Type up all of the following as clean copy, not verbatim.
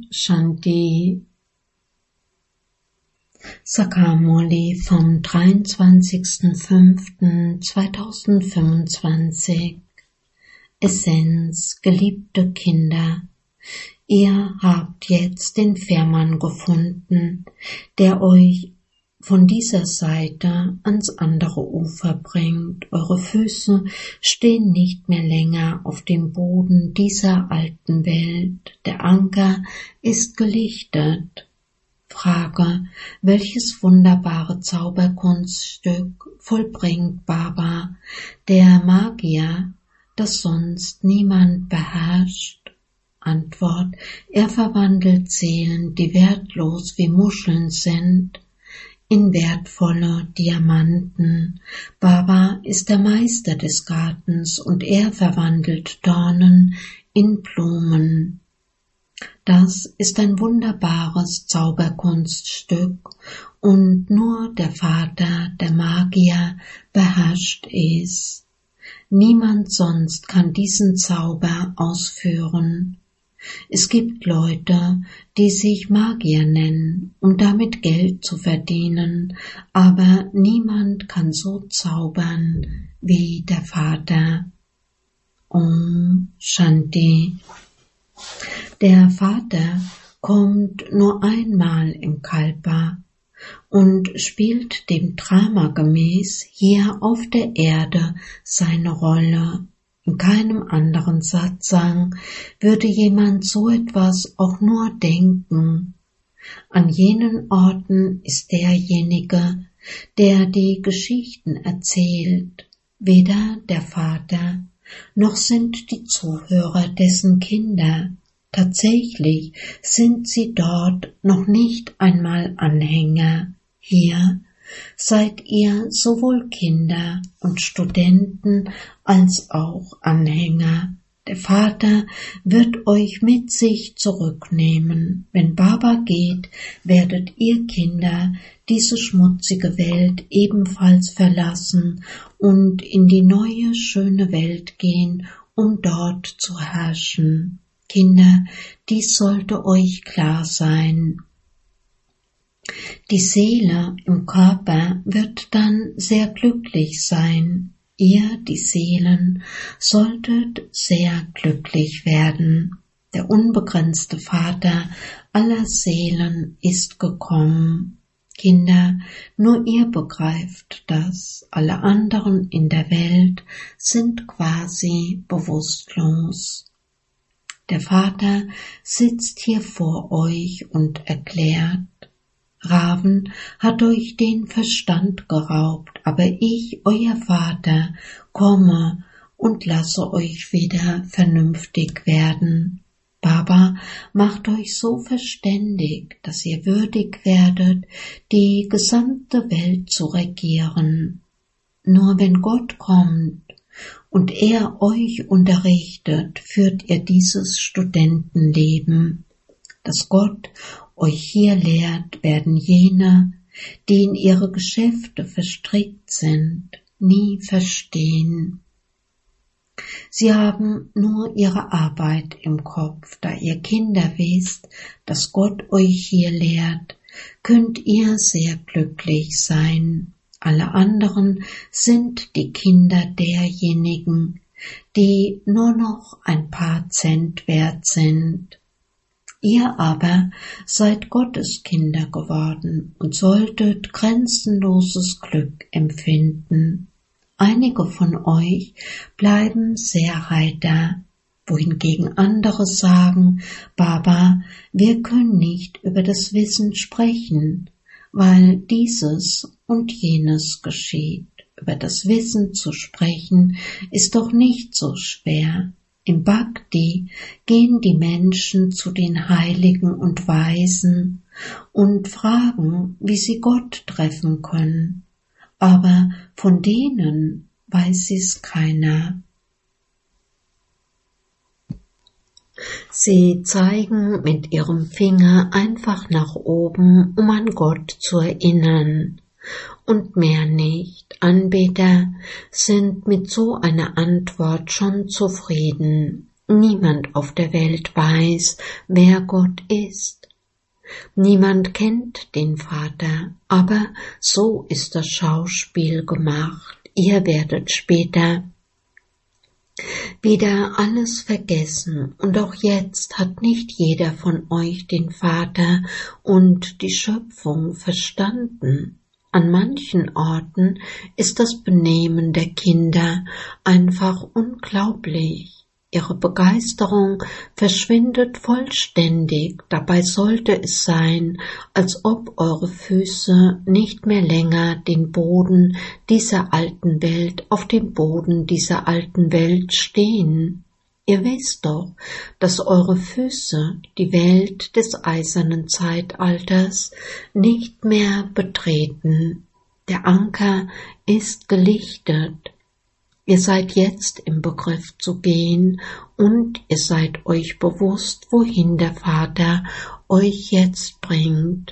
Shanti. Sakamurli vom 23.05.2025. Essenz, geliebte Kinder, ihr habt jetzt den Fährmann gefunden, der euch von dieser Seite ans andere Ufer bringt. Eure Füße stehen nicht mehr länger auf dem Boden dieser alten Welt. Der Anker ist gelichtet. Frage: Welches wunderbare Zauberkunststück vollbringt Baba, der Magier, das sonst niemand beherrscht? Antwort: Er verwandelt Seelen, die wertlos wie Muscheln sind, in wertvolle Diamanten. Baba ist der Meister des Gartens und er verwandelt Dornen in Blumen. Das ist ein wunderbares Zauberkunststück und nur der Vater, der Magier, beherrscht es. Niemand sonst kann diesen Zauber ausführen. Es gibt Leute, die sich Magier nennen, um damit Geld zu verdienen, aber niemand kann so zaubern wie der Vater. Om Shanti. Der Vater kommt nur einmal im Kalpa und spielt dem Drama gemäß hier auf der Erde seine Rolle. In keinem anderen Satsang würde jemand so etwas auch nur denken. An jenen Orten ist derjenige, der die Geschichten erzählt, weder der Vater, noch sind die Zuhörer dessen Kinder. Tatsächlich sind sie dort noch nicht einmal Anhänger. Hier seid ihr sowohl Kinder und Studenten als auch Anhänger. Der Vater wird euch mit sich zurücknehmen. Wenn Baba geht, werdet ihr Kinder diese schmutzige Welt ebenfalls verlassen und in die neue, schöne Welt gehen, um dort zu herrschen. Kinder, dies sollte euch klar sein. Die Seele im Körper wird dann sehr glücklich sein. Ihr, die Seelen, solltet sehr glücklich werden. Der unbegrenzte Vater aller Seelen ist gekommen. Kinder, nur ihr begreift das. Alle anderen in der Welt sind quasi bewusstlos. Der Vater sitzt hier vor euch und erklärt: Raven hat euch den Verstand geraubt, aber ich, euer Vater, komme und lasse euch wieder vernünftig werden. Baba macht euch so verständig, dass ihr würdig werdet, die gesamte Welt zu regieren. Nur wenn Gott kommt und er euch unterrichtet, führt ihr dieses Studentenleben. Dass Gott euch hier lehrt, werden jene, die in ihre Geschäfte verstrickt sind, nie verstehen. Sie haben nur ihre Arbeit im Kopf. Da ihr Kinder wisst, dass Gott euch hier lehrt, könnt ihr sehr glücklich sein. Alle anderen sind die Kinder derjenigen, die nur noch ein paar Cent wert sind. Ihr aber seid Gottes Kinder geworden und solltet grenzenloses Glück empfinden. Einige von euch bleiben sehr heiter, wohingegen andere sagen: Baba, wir können nicht über das Wissen sprechen, weil dieses und jenes geschieht. Über das Wissen zu sprechen ist doch nicht so schwer. Im Bhakti gehen die Menschen zu den Heiligen und Weisen und fragen, wie sie Gott treffen können, aber von denen weiß es keiner. Sie zeigen mit ihrem Finger einfach nach oben, um an Gott zu erinnern. Und mehr nicht. Anbeter sind mit so einer Antwort schon zufrieden. Niemand auf der Welt weiß, wer Gott ist. Niemand kennt den Vater, aber so ist das Schauspiel gemacht. Ihr werdet später wieder alles vergessen, und auch jetzt hat nicht jeder von euch den Vater und die Schöpfung verstanden. An manchen Orten ist das Benehmen der Kinder einfach unglaublich. Ihre Begeisterung verschwindet vollständig, dabei sollte es sein, als ob eure Füße nicht mehr länger den Boden dieser alten Welt auf dem Boden dieser alten Welt stehen. Ihr wisst doch, dass eure Füße die Welt des eisernen Zeitalters nicht mehr betreten. Der Anker ist gelichtet. Ihr seid jetzt im Begriff zu gehen und ihr seid euch bewusst, wohin der Vater euch jetzt bringt.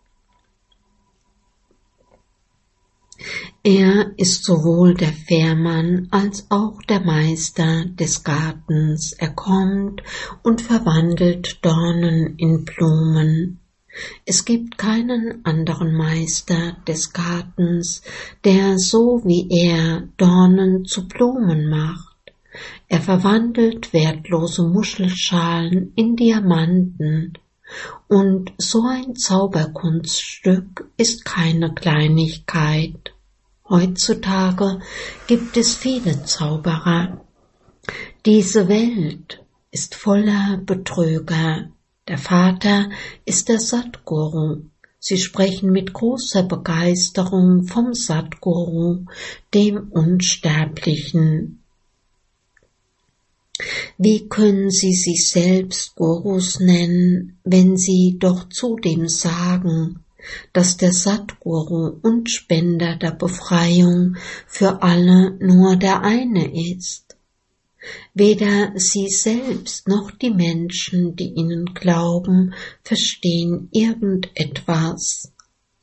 Er ist sowohl der Fährmann als auch der Meister des Gartens. Er kommt und verwandelt Dornen in Blumen. Es gibt keinen anderen Meister des Gartens, der so wie er Dornen zu Blumen macht. Er verwandelt wertlose Muschelschalen in Diamanten, und so ein Zauberkunststück ist keine Kleinigkeit. Heutzutage gibt es viele Zauberer. Diese Welt ist voller Betrüger. Der Vater ist der Satguru. Sie sprechen mit großer Begeisterung vom Satguru, dem Unsterblichen. Wie können Sie sich selbst Gurus nennen, wenn Sie doch zudem sagen, dass der Satguru und Spender der Befreiung für alle nur der eine ist? Weder Sie selbst noch die Menschen, die Ihnen glauben, verstehen irgendetwas.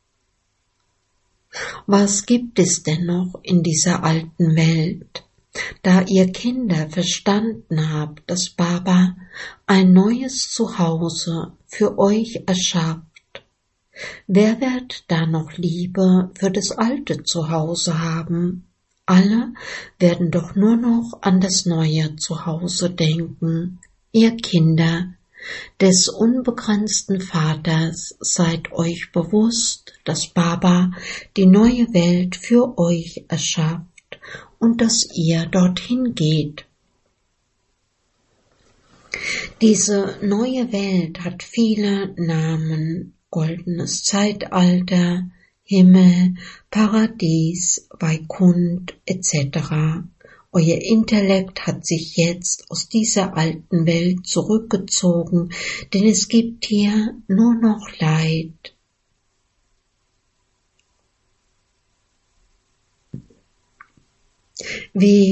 Was gibt es denn noch in dieser alten Welt? Da ihr Kinder verstanden habt, dass Baba ein neues Zuhause für euch erschafft, wer wird da noch Liebe für das alte Zuhause haben? Alle werden doch nur noch an das neue Zuhause denken. Ihr Kinder des unbegrenzten Vaters, seid euch bewusst, dass Baba die neue Welt für euch erschafft und dass ihr dorthin geht. Diese neue Welt hat viele Namen: goldenes Zeitalter, Himmel, Paradies, Vaikunth etc. Euer Intellekt hat sich jetzt aus dieser alten Welt zurückgezogen, denn es gibt hier nur noch Leid. Wie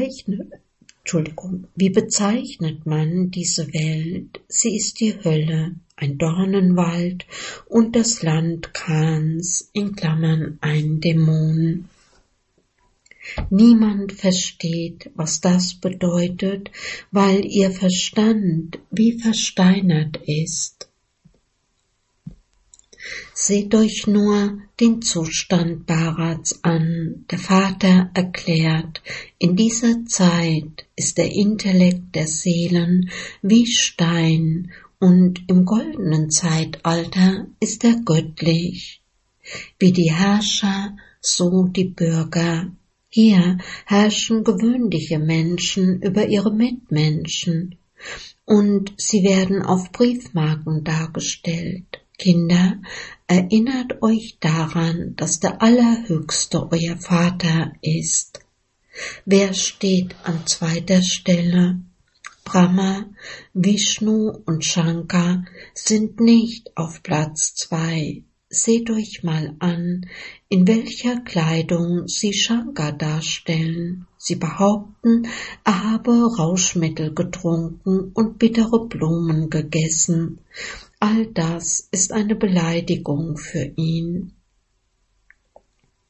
bezeichnet man diese Welt? Sie ist die Hölle, ein Dornenwald und das Land Khans, in Klammern ein Dämon. Niemand versteht, was das bedeutet, weil ihr Verstand wie versteinert ist. Seht euch nur den Zustand Bharats an. Der Vater erklärt, in dieser Zeit ist der Intellekt der Seelen wie Stein und im goldenen Zeitalter ist er göttlich. Wie die Herrscher, so die Bürger. Hier herrschen gewöhnliche Menschen über ihre Mitmenschen und sie werden auf Briefmarken dargestellt. Kinder, erinnert euch daran, dass der Allerhöchste euer Vater ist. Wer steht an zweiter Stelle? Brahma, Vishnu und Shankar sind nicht auf Platz 2. Seht euch mal an, in welcher Kleidung sie Shankar darstellen. Sie behaupten, er habe Rauschmittel getrunken und bittere Blumen gegessen. All das ist eine Beleidigung für ihn.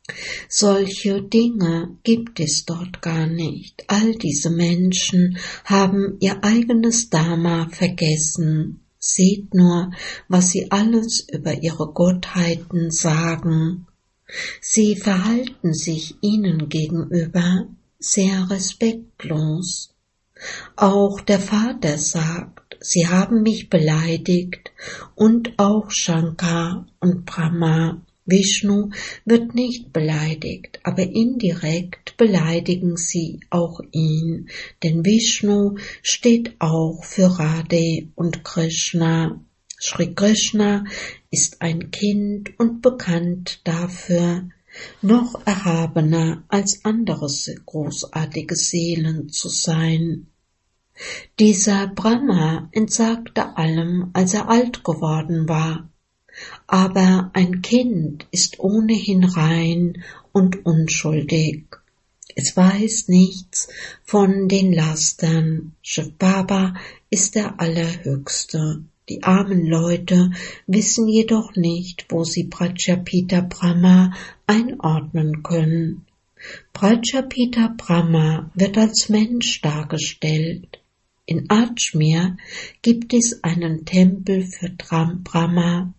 Solche Dinge gibt es dort gar nicht. All diese Menschen haben ihr eigenes Dharma vergessen. Seht nur, was sie alles über ihre Gottheiten sagen. Sie verhalten sich ihnen gegenüber sehr respektlos. Auch der Vater sagt, sie haben mich beleidigt, und auch Shankar und Brahma. Vishnu wird nicht beleidigt, aber indirekt beleidigen sie auch ihn, denn Vishnu steht auch für Radhe und Krishna. Sri Krishna ist ein Kind und bekannt dafür, noch erhabener als andere großartige Seelen zu sein. Dieser Brahma entsagte allem, als er alt geworden war. Aber ein Kind ist ohnehin rein und unschuldig. Es weiß nichts von den Lastern. Shiv Baba ist der Allerhöchste. Die armen Leute wissen jedoch nicht, wo sie Prajapita Brahma einordnen können. Prajapita Brahma wird als Mensch dargestellt. In Ajmer gibt es einen Tempel für Brahma,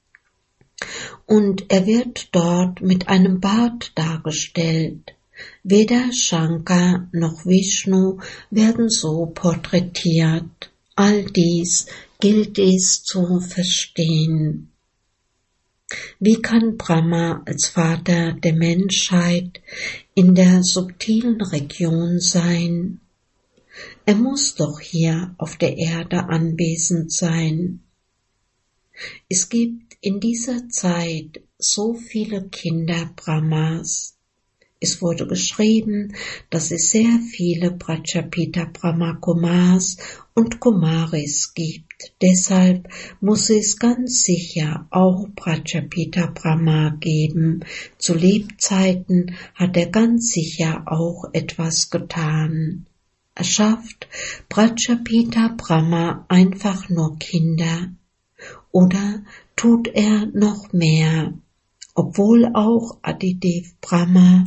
und er wird dort mit einem Bart dargestellt. Weder Shankar noch Vishnu werden so porträtiert. All dies gilt es zu verstehen. Wie kann Brahma als Vater der Menschheit in der subtilen Region sein? Er muss doch hier auf der Erde anwesend sein. Es gibt in dieser Zeit so viele Kinder Brahmas. Es wurde geschrieben, dass es sehr viele Prajapita Brahma Kumars und Kumaris gibt. Deshalb muss es ganz sicher auch Prajapita Brahma geben. Zu Lebzeiten hat er ganz sicher auch etwas getan. Erschafft Prajapita Brahma einfach nur Kinder? Oder tut er noch mehr? Obwohl auch Adidev Brahma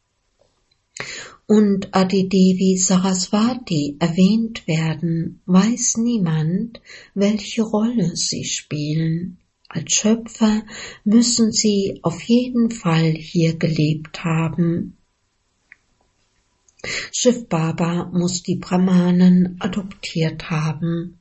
und Adidevi Saraswati erwähnt werden, weiß niemand, welche Rolle sie spielen. Als Schöpfer müssen sie auf jeden Fall hier gelebt haben. Shiv Baba muss die Brahmanen adoptiert haben.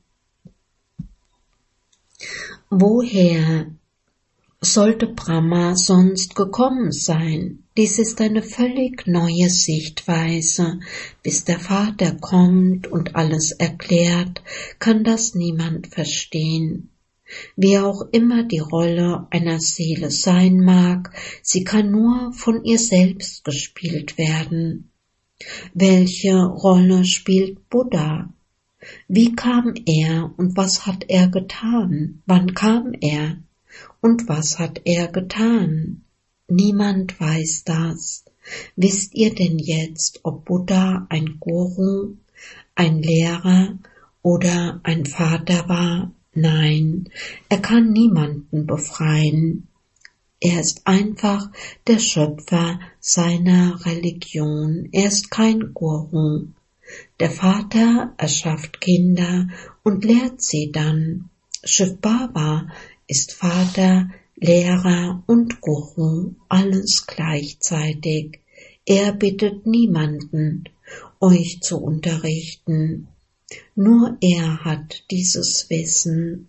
Woher sollte Brahma sonst gekommen sein? Dies ist eine völlig neue Sichtweise. Bis der Vater kommt und alles erklärt, kann das niemand verstehen. Wie auch immer die Rolle einer Seele sein mag, sie kann nur von ihr selbst gespielt werden. Welche Rolle spielt Buddha? Wie kam er und was hat er getan? Wann kam er? Und was hat er getan? Niemand weiß das. Wisst ihr denn jetzt, ob Buddha ein Guru, ein Lehrer oder ein Vater war? Nein, er kann niemanden befreien. Er ist einfach der Schöpfer seiner Religion. Er ist kein Guru. Der Vater erschafft Kinder und lehrt sie dann. Shiv Baba ist Vater, Lehrer und Guru, alles gleichzeitig. Er bittet niemanden, euch zu unterrichten. Nur er hat dieses Wissen.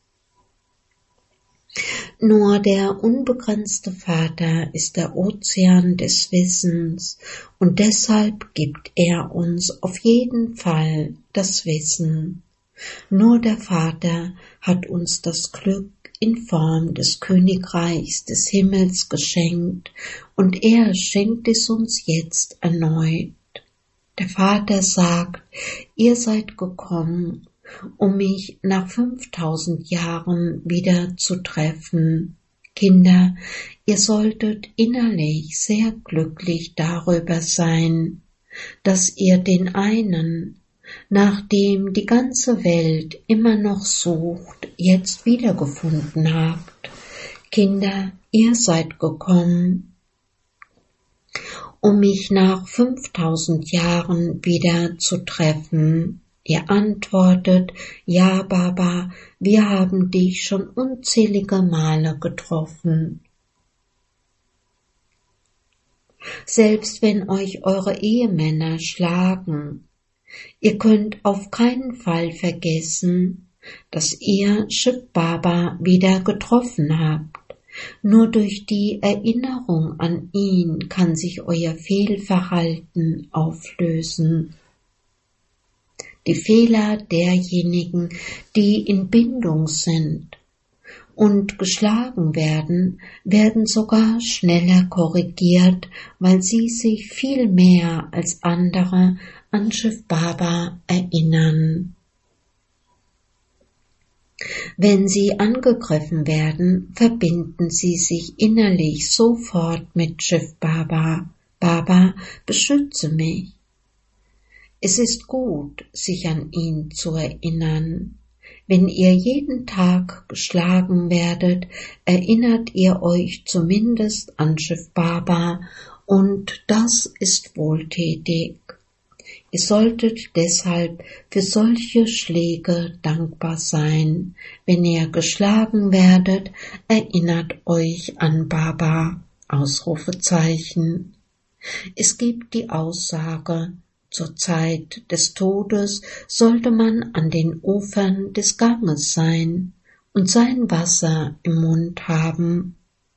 Nur der unbegrenzte Vater ist der Ozean des Wissens und deshalb gibt er uns auf jeden Fall das Wissen. Nur der Vater hat uns das Glück in Form des Königreichs des Himmels geschenkt und er schenkt es uns jetzt erneut. Der Vater sagt, ihr seid gekommen, um mich nach 5000 Jahren wieder zu treffen. Kinder, ihr solltet innerlich sehr glücklich darüber sein, dass ihr den einen, nach dem die ganze Welt immer noch sucht, jetzt wiedergefunden habt. Kinder, ihr seid gekommen, um mich nach 5000 Jahren wieder zu treffen. Er antwortet, ja, Baba, wir haben dich schon unzählige Male getroffen. Selbst wenn euch eure Ehemänner schlagen, ihr könnt auf keinen Fall vergessen, dass ihr Shiv Baba wieder getroffen habt. Nur durch die Erinnerung an ihn kann sich euer Fehlverhalten auflösen. Die Fehler derjenigen, die in Bindung sind und geschlagen werden, werden sogar schneller korrigiert, weil sie sich viel mehr als andere an Shiv Baba erinnern. Wenn sie angegriffen werden, verbinden sie sich innerlich sofort mit Shiv Baba. Baba, beschütze mich. Es ist gut, sich an ihn zu erinnern. Wenn ihr jeden Tag geschlagen werdet, erinnert ihr euch zumindest an Shiv Baba und das ist wohltätig. Ihr solltet deshalb für solche Schläge dankbar sein. Wenn ihr geschlagen werdet, erinnert euch an Baba. Ausrufezeichen. Es gibt die Aussage, zur Zeit des Todes sollte man an den Ufern des Ganges sein und sein Wasser im Mund haben.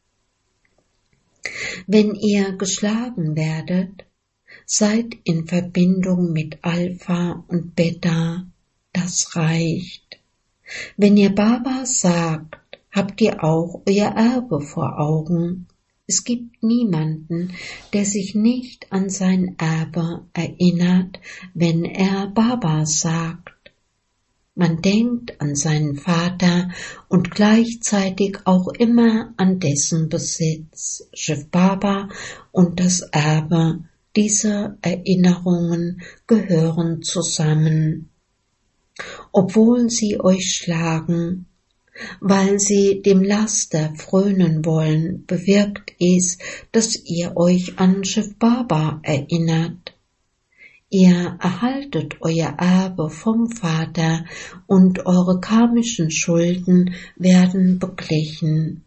Wenn ihr geschlagen werdet, seid in Verbindung mit Alpha und Beta, das reicht. Wenn ihr Baba sagt, habt ihr auch euer Erbe vor Augen. Es gibt niemanden, der sich nicht an sein Erbe erinnert, wenn er Baba sagt. Man denkt an seinen Vater und gleichzeitig auch immer an dessen Besitz, Shiv Baba und das Erbe. Diese Erinnerungen gehören zusammen. Obwohl sie euch schlagen, weil sie dem Laster frönen wollen, bewirkt es, dass ihr euch an Shiv Baba erinnert. Ihr erhaltet euer Erbe vom Vater und eure karmischen Schulden werden beglichen.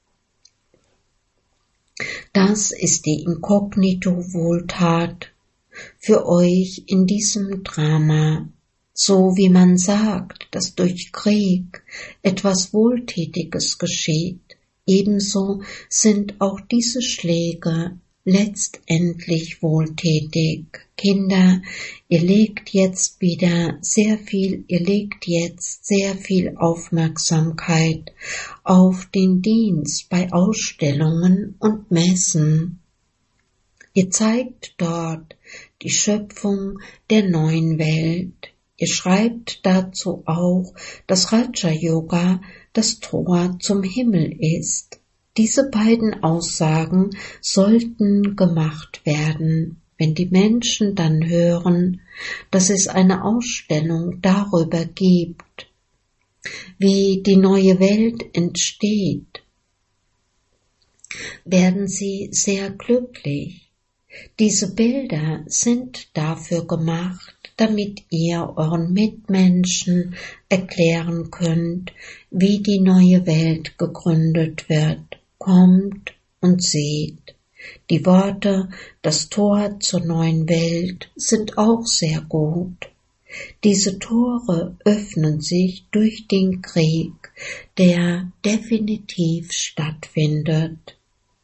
Das ist die Inkognito-Wohltat für euch in diesem Drama. So wie man sagt, dass durch Krieg etwas Wohltätiges geschieht, ebenso sind auch diese Schläge letztendlich wohltätig. Kinder, ihr legt jetzt sehr viel Aufmerksamkeit auf den Dienst bei Ausstellungen und Messen. Ihr zeigt dort die Schöpfung der neuen Welt. Ihr schreibt dazu auch, dass Raja Yoga das Tor zum Himmel ist. Diese beiden Aussagen sollten gemacht werden. Wenn die Menschen dann hören, dass es eine Ausstellung darüber gibt, wie die neue Welt entsteht, werden sie sehr glücklich. Diese Bilder sind dafür gemacht, damit ihr euren Mitmenschen erklären könnt, wie die neue Welt gegründet wird. Kommt und seht. Die Worte, das Tor zur neuen Welt, sind auch sehr gut. Diese Tore öffnen sich durch den Krieg, der definitiv stattfindet.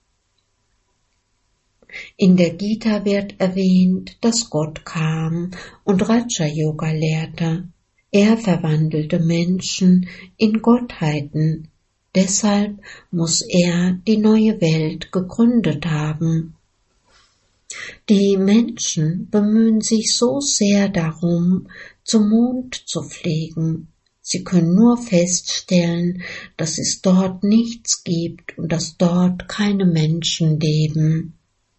In der Gita wird erwähnt, dass Gott kam und Raja Yoga lehrte. Er verwandelte Menschen in Gottheiten. Deshalb muss er die neue Welt gegründet haben. Die Menschen bemühen sich so sehr darum, zum Mond zu fliegen. Sie können nur feststellen, dass es dort nichts gibt und dass dort keine Menschen leben.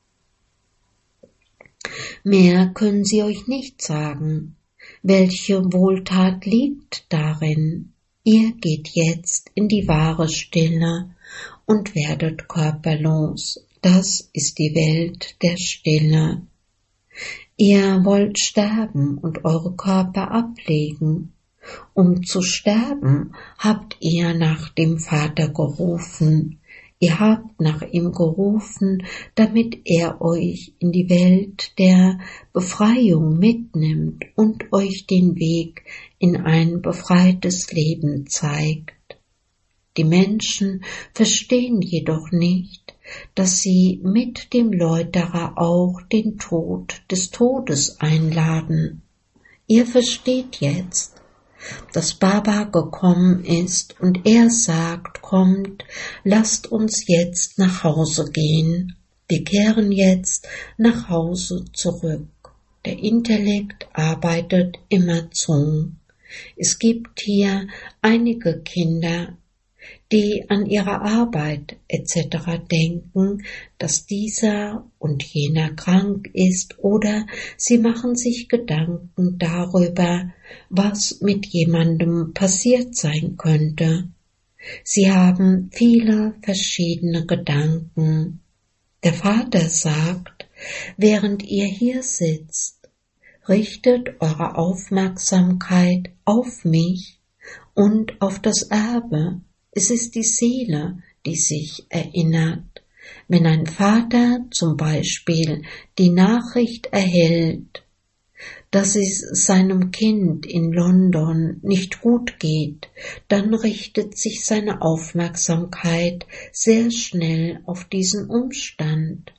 Mehr können sie euch nicht sagen. Welche Wohltat liegt darin? Ihr geht jetzt in die wahre Stille und werdet körperlos. Das ist die Welt der Stille. Ihr wollt sterben und eure Körper ablegen. Um zu sterben habt ihr nach dem Vater gerufen. Ihr habt nach ihm gerufen, damit er euch in die Welt der Befreiung mitnimmt und euch den Weg in ein befreites Leben zeigt. Die Menschen verstehen jedoch nicht, dass sie mit dem Läuterer auch den Tod des Todes einladen. Ihr versteht jetzt, dass Baba gekommen ist und er sagt, kommt, lasst uns jetzt nach Hause gehen. Wir kehren jetzt nach Hause zurück. Der Intellekt arbeitet immerzu. Es gibt hier einige Kinder, die an ihre Arbeit etc. denken, dass dieser und jener krank ist, oder sie machen sich Gedanken darüber, was mit jemandem passiert sein könnte. Sie haben viele verschiedene Gedanken. Der Vater sagt, während ihr hier sitzt, richtet eure Aufmerksamkeit auf mich und auf das Erbe. Es ist die Seele, die sich erinnert. Wenn ein Vater zum Beispiel die Nachricht erhält, dass es seinem Kind in London nicht gut geht, dann richtet sich seine Aufmerksamkeit sehr schnell auf diesen Umstand.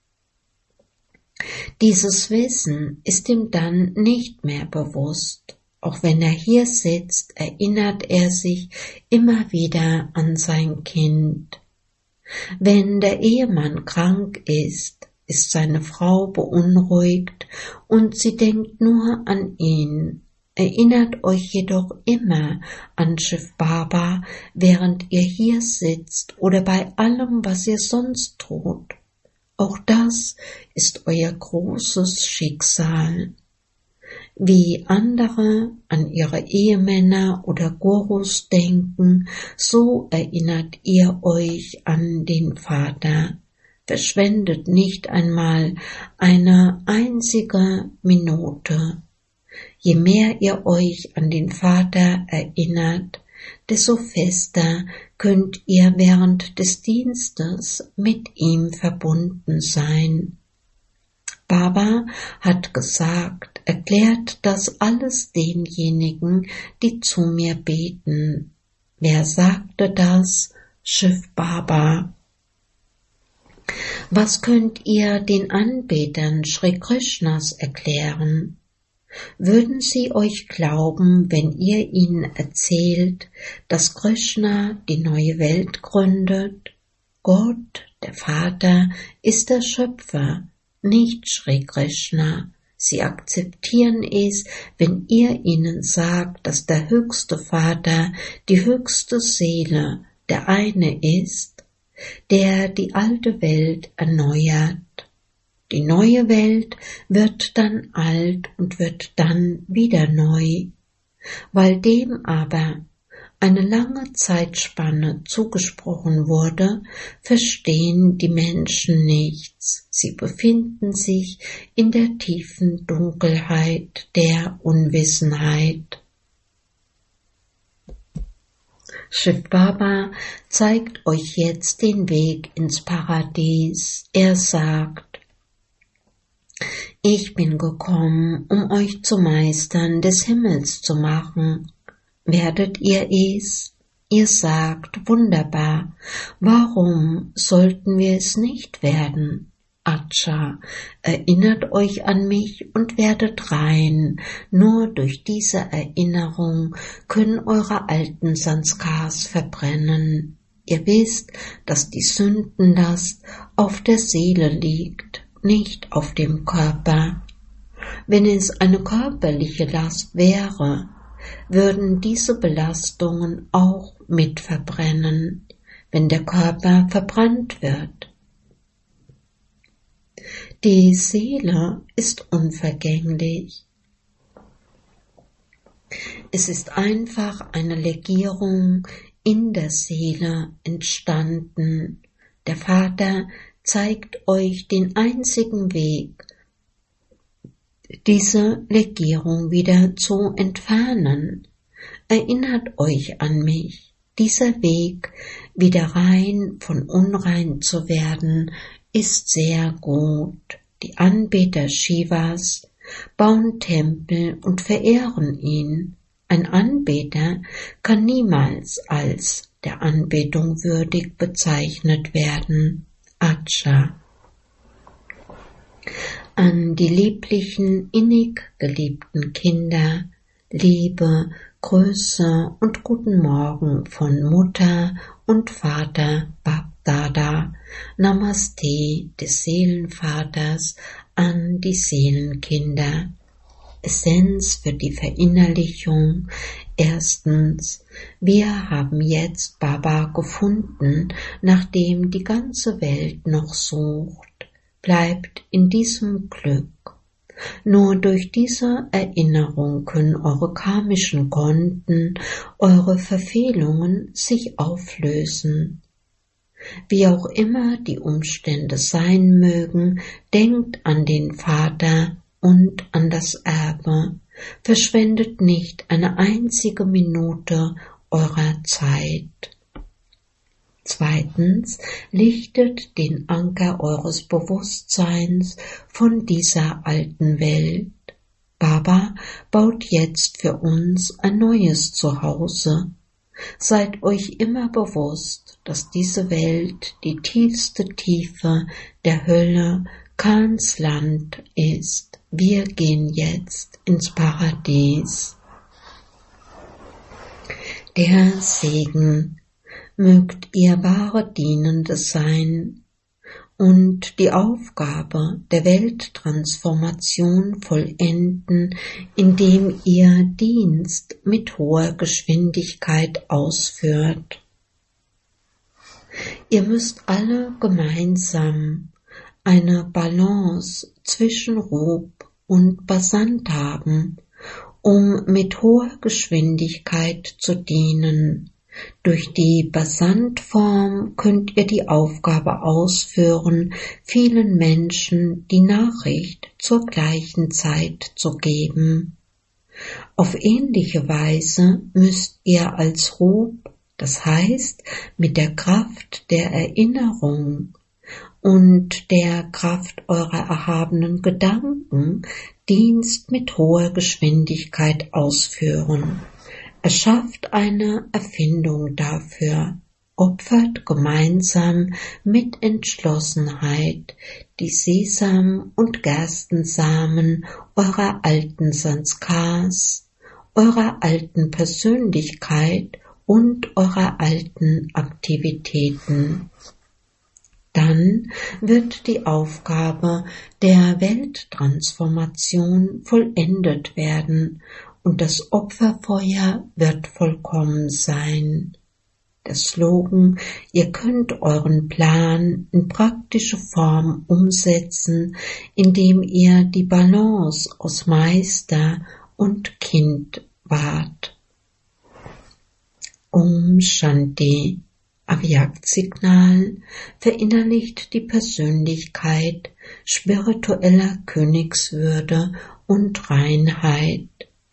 Dieses Wissen ist ihm dann nicht mehr bewusst. Auch wenn er hier sitzt, erinnert er sich immer wieder an sein Kind. Wenn der Ehemann krank ist, ist seine Frau beunruhigt und sie denkt nur an ihn. Erinnert euch jedoch immer an Shiv Baba, während ihr hier sitzt oder bei allem, was ihr sonst tut. Auch das ist euer großes Schicksal. Wie andere an ihre Ehemänner oder Gurus denken, so erinnert ihr euch an den Vater. Verschwendet nicht einmal eine einzige Minute. Je mehr ihr euch an den Vater erinnert, desto fester könnt ihr während des Dienstes mit ihm verbunden sein. Baba hat gesagt, erklärt das alles denjenigen, die zu mir beten. Wer sagte das? Shiv Baba. Was könnt ihr den Anbetern Shri Krishnas erklären? Würden sie euch glauben, wenn ihr ihnen erzählt, dass Krishna die neue Welt gründet? Gott, der Vater, ist der Schöpfer, nicht Shri Krishna. Sie akzeptieren es, wenn ihr ihnen sagt, dass der höchste Vater, die höchste Seele, der eine ist, der die alte Welt erneuert. Die neue Welt wird dann alt und wird dann wieder neu. Weil dem aber eine lange Zeitspanne zugesprochen wurde, verstehen die Menschen nichts. Sie befinden sich in der tiefen Dunkelheit der Unwissenheit. Shiv Baba zeigt euch jetzt den Weg ins Paradies. Er sagt, ich bin gekommen, um euch zu Meistern des Himmels zu machen. Werdet ihr es? Ihr sagt, wunderbar, warum sollten wir es nicht werden? Acha, erinnert euch an mich und werdet rein. Nur durch diese Erinnerung können eure alten Sanskars verbrennen. Ihr wisst, dass die Sündenlast auf der Seele liegt, nicht auf dem Körper. Wenn es eine körperliche Last wäre, würden diese Belastungen auch mit verbrennen, wenn der Körper verbrannt wird. Die Seele ist unvergänglich. Es ist einfach eine Legierung in der Seele entstanden. Der Vater zeigt euch den einzigen Weg, diese Legierung wieder zu entfernen. Erinnert euch an mich. Dieser Weg, wieder rein von unrein zu werden, ist sehr gut. Die Anbeter Shivas bauen Tempel und verehren ihn. Ein Anbeter kann niemals als der Anbetung würdig bezeichnet werden. Acha. An die lieblichen, innig geliebten Kinder, Liebe, Grüße und guten Morgen von Mutter und Vater Bab-Dada. Namaste des Seelenvaters an die Seelenkinder. Essenz für die Verinnerlichung. Erstens, wir haben jetzt Baba gefunden, nachdem die ganze Welt noch sucht. Bleibt in diesem Glück. Nur durch diese Erinnerung können eure karmischen Konten, eure Verfehlungen sich auflösen. Wie auch immer die Umstände sein mögen, denkt an den Vater und an das Erbe. Verschwendet nicht eine einzige Minute eurer Zeit. Zweitens, lichtet den Anker eures Bewusstseins von dieser alten Welt. Baba baut jetzt für uns ein neues Zuhause. Seid euch immer bewusst, dass diese Welt die tiefste Tiefe der Hölle, Khans Land ist. Wir gehen jetzt ins Paradies. Der Segen. Mögt ihr wahre Dienende sein und die Aufgabe der Welttransformation vollenden, indem ihr Dienst mit hoher Geschwindigkeit ausführt. Ihr müsst alle gemeinsam eine Balance zwischen Rub und Basant haben, um mit hoher Geschwindigkeit zu dienen. Durch die Basantform könnt ihr die Aufgabe ausführen, vielen Menschen die Nachricht zur gleichen Zeit zu geben. Auf ähnliche Weise müsst ihr als Rub, das heißt mit der Kraft der Erinnerung und der Kraft eurer erhabenen Gedanken, Dienst mit hoher Geschwindigkeit ausführen. Erschafft eine Erfindung dafür, opfert gemeinsam mit Entschlossenheit die Sesam- und Gerstensamen eurer alten Sanskars, eurer alten Persönlichkeit und eurer alten Aktivitäten. Dann wird die Aufgabe der Welttransformation vollendet werden und das Opferfeuer wird vollkommen sein. Der Slogan, ihr könnt euren Plan in praktische Form umsetzen, indem ihr die Balance aus Meister und Kind wahrt. Om Shanti. Avyaktssignal verinnerlicht die Persönlichkeit spiritueller Königswürde und Reinheit.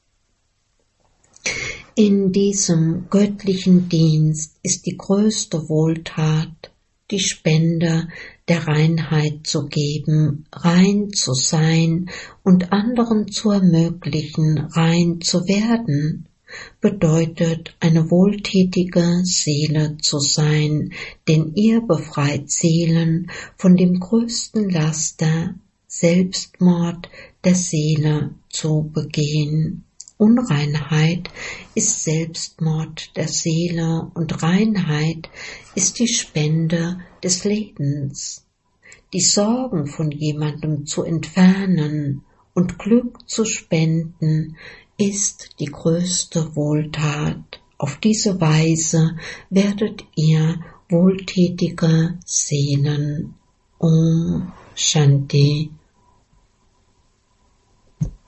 In diesem göttlichen Dienst ist die größte Wohltat, die Spende der Reinheit zu geben, rein zu sein und anderen zu ermöglichen, rein zu werden, bedeutet eine wohltätige Seele zu sein, denn ihr befreit Seelen von dem größten Laster, Selbstmord der Seele zu begehen. Unreinheit ist Selbstmord der Seele und Reinheit ist die Spende des Lebens. Die Sorgen von jemandem zu entfernen und Glück zu spenden, ist die größte Wohltat. Auf diese Weise werdet ihr wohltätige Seelen. Om Shanti.